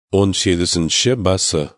18-ші басы.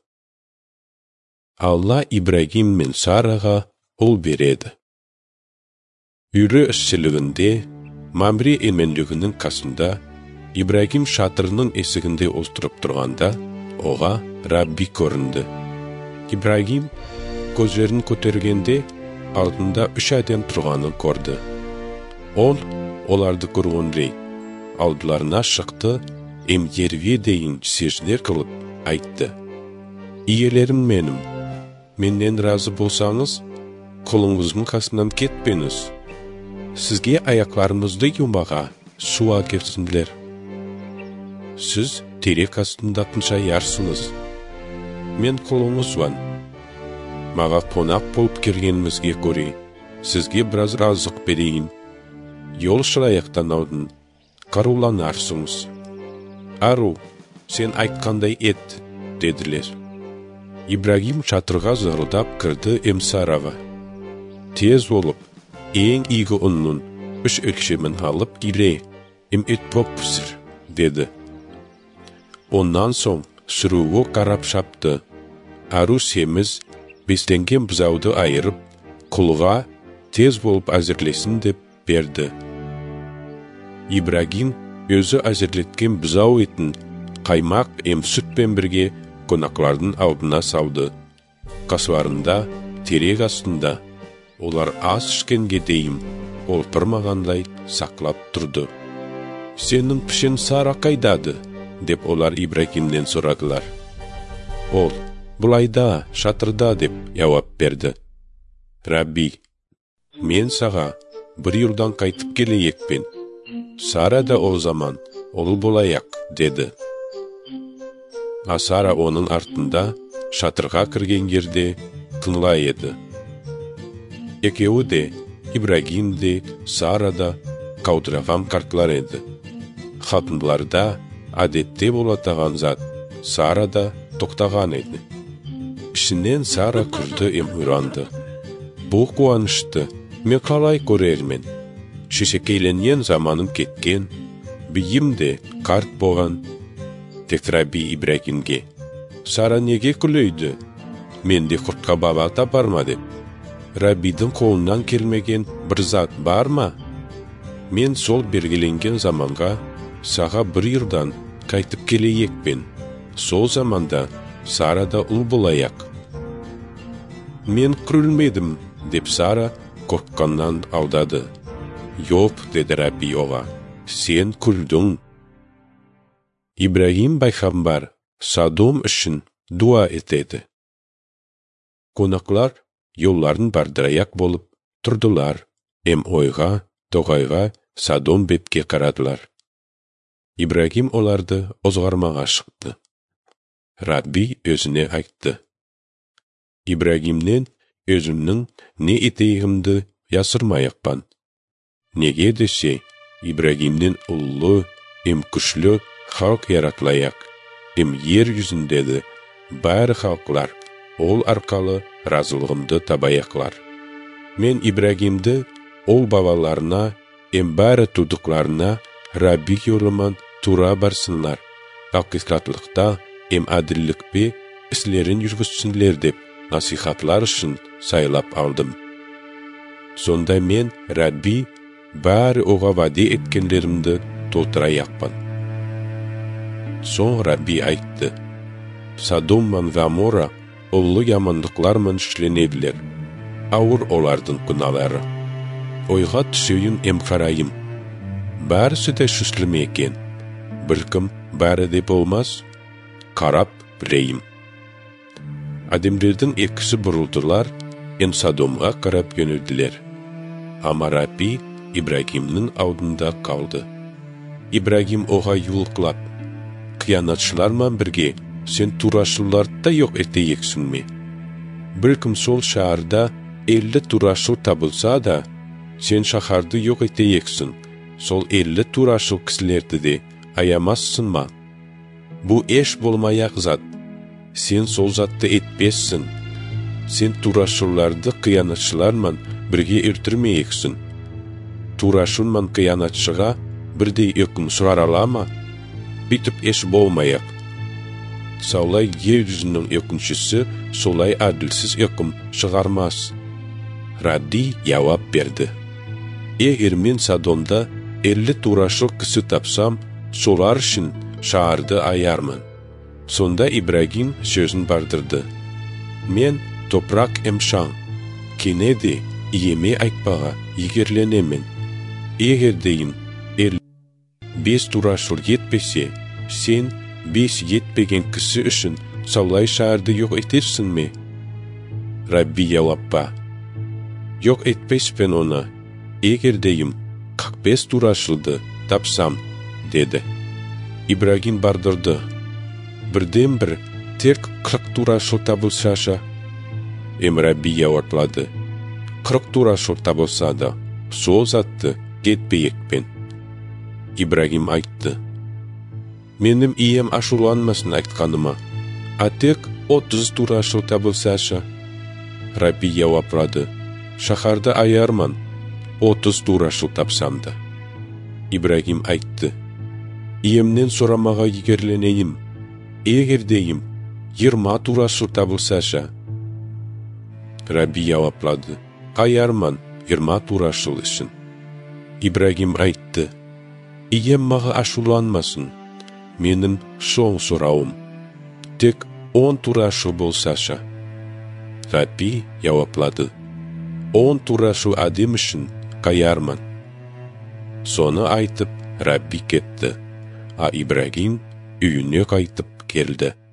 Алла Ибрагим мен Сараға ұл береді. Үрі ішшілігінде, Мамре еменлігінің қасында, Ибрагим шатырының есігінде остырып тұрғанда, оға Рабби көрінді. Ибрагим көздерін көтергенде, алдында 3 адам тұрғанын көрді. Ол, оларды көргенде, алдыларына шықты, емдерве дейін сеждер қылып айтты. Иелерім менім, менен разы болсаңыз, қолыңыздың қасынан кетпеңіз. Сізге аяқларыңызды юмаға суа кепсінділер. Сіз терек астында тыншаярсыңыз. Мен қолыңыз ван. Маға қонақ болып кергенімізге көре, сізге біраз разық берейін. Yol шыраяқтан аудын, қаруланарсыңыз. Ару, сен айтқандай ет, деділер. Ибрагим шатырға зырылдап кірді Сараға. Тез болып, ең игі ұнның 3 өлшемін алып келе, ет боп пісір, деді. Оннан соң сүруі қарап шапты. Ару семіз, бестенген бұзауды айырып, құлға тез болып әзірлесін деп берді. Ибрагим өзі әзірлеткен бұзау етін қаймақ сүтпен бірге қонақлардың алдына салды. Қасуарында, терек астында, олар ас ішкенге дейін олпырмағандай сақлап тұрды. Сенің пішен Сара қайдады? Деп олар Ибрагимнен сұрадылар. Ол, бұлайда, шатырда деп жауап берді. Рабби, мен саға бір елдан қайтып келейекпен. Сара да ол заман, ол болаяқ, деді. Сара оның артында шатырға кірген жерде тынла еді. Екеуі де, Ибрагим де, Сара да қаудыраған қартлар еді. Қатынларда әдетте болатаған зат, Сара да тоқтаған еді. Ішінен Сара күрді ұранды. Бұл қуанышты мен қалай көрермен? Шешекейленген заманым кеткен, бейім де қарт болған. Тек Рабби Ибрагимге, Сара неге күлейді? Менде құртқа баба табар ма деп. Раббидің қолынан келмеген бір зат бар ма? Мен сол бергеленген заманға саға бір елдан қайтып келейекпен. Сол заманда Сара да ұл болаяқ. Мен күрілмедім, деп Сара қорққаннан алдады. Yok, dedi Рабби оға, сен күлдің. Ибрагим пайғамбар Содом үшін дуа етеді. Қонақлар yolların бардыраяқ болып тұрдылар. Ойға, тоғайға, Содом бетке қарадылар. Ибрагим оларды озғармаға шықты. Рабби өзіне айтты. Ибрагимнен өзімнің не етейгімді ясырмайықпан. Неге десе, Ибрагимнен ұллы, күшлі халық яратлаяқ, ер жүзіндеді, бәрі халқлар, ол арқалы разылығымды табаяқлар. Мен Ибрагимді ол бабаларына, бәрі тудықларына Рабби yolымен тура барсынлар. Ақиқатлықта әділлікпе іслерін жүргізсінлер деп насихатлар үшін сайлап алдым. Сонда мен Рабби бәрі оға ваде еткенлерімді толтыраяқпан. Соң Рабби айтты. Содом мен Гоморра ұлы ямандықлармен шленеділер. Ауыр олардың күналары. Ойға түсейін қарайым. Бәрісі де шүсліме екен. Біркім бәрі де болмас. Қарап білейім. Адамдердің екісі бұрылдылар, Содомға қарап жөнелділер. Ама Рабби Ибрагимнің алдында қалды. Ибрагим оға юлқылап, қиянатшылармен бірге сен турашылларды жоқ етейексің ме? Біркім сол шаарда 50 турашыл табылса да, сен шахарды жоқ етейексің. Сол 50 турашыл кісілерді де аямассың ма? Бұл еш болмаяқ зат. Сен сол затты етпессің. Сен турашылларды қиянатшылармен бірге ертірмейексің. Турашын мен қиянатшыға бірдей үкім сұрар алама, бітіп еш болмаяқ. saulay yeryüzünün ökünçüsü solay adilsiz öküm çıgarmaz. Rabbi cevap verdi. Eğer men Sodomda 50 turaşlık kişi tapsam, solar için şahardı ayarman. Sonda İbrahim sözün bardırdı. Men toprak emşan, kenedi iyeme aytpağa yigerlenemen. Eğer deyin 5 turaşlık yetpese, sen 5 yetpegen kişi için saulay şahardı yok etersin mi? Rabbi cevappa. Yok etpes ben ona. Eğer deyim 45 turaşıldı tapsam, dedi. İbrahim bardırdı. Birden bir tek 40 turaşıl tabılsaşa. Rabbi cevapladı. 40 turaşıl tabılsa da, sol zattı getpeyek ben. İbrahim ayttı. Menim iyem aşulanmasın aytkanıma. A tek 30 turaşıl tabılsaşa. Rabbi cevapladı. Şaharda ayarman, 30 turaşıl tapsam da. İbrahim ayttı. İyemden soramağa yigerleneyim. Eğer deyim 20 turaşıl tabılsaşa. Rabbi cevapladı. Ayarman 20 turaşıl için. İbrahim ayttı. İyem mağa aşulanmasın. Menim son sorağım. Tek 10 turaşıl bolsaşa. Rabbi cevapladı. 10 turaşıl adam için kayarman. Sonu aytıp Rabbi ketdi. A İbrahim üyüne kaytıp geldi.